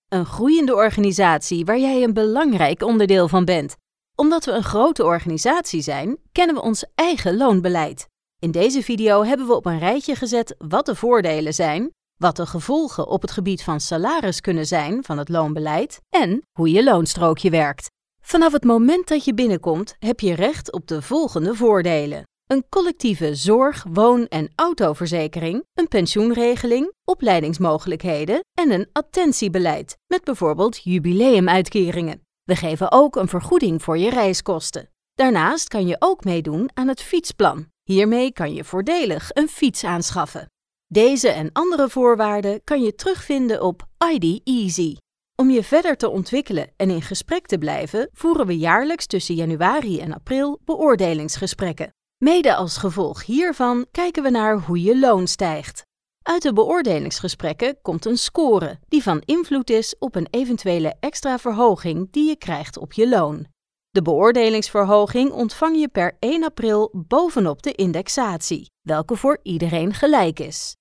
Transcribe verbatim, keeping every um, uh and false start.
Een groeiende organisatie waar jij een belangrijk onderdeel van bent. Omdat we een grote organisatie zijn, kennen we ons eigen loonbeleid. In deze video hebben we op een rijtje gezet wat de voordelen zijn, wat de gevolgen op het gebied van salaris kunnen zijn van het loonbeleid en hoe je loonstrookje werkt. Vanaf het moment dat je binnenkomt heb je recht op de volgende voordelen. Een collectieve zorg-, woon- en autoverzekering, een pensioenregeling, opleidingsmogelijkheden en een attentiebeleid met bijvoorbeeld jubileumuitkeringen. We geven ook een vergoeding voor je reiskosten. Daarnaast kan je ook meedoen aan het fietsplan. Hiermee kan je voordelig een fiets aanschaffen. Deze en andere voorwaarden kan je terugvinden op I D Easy. Om je verder te ontwikkelen en in gesprek te blijven, voeren we jaarlijks tussen januari en april beoordelingsgesprekken. Mede als gevolg hiervan kijken we naar hoe je loon stijgt. Uit de beoordelingsgesprekken komt een score die van invloed is op een eventuele extra verhoging die je krijgt op je loon. De beoordelingsverhoging ontvang je per één april bovenop de indexatie, welke voor iedereen gelijk is.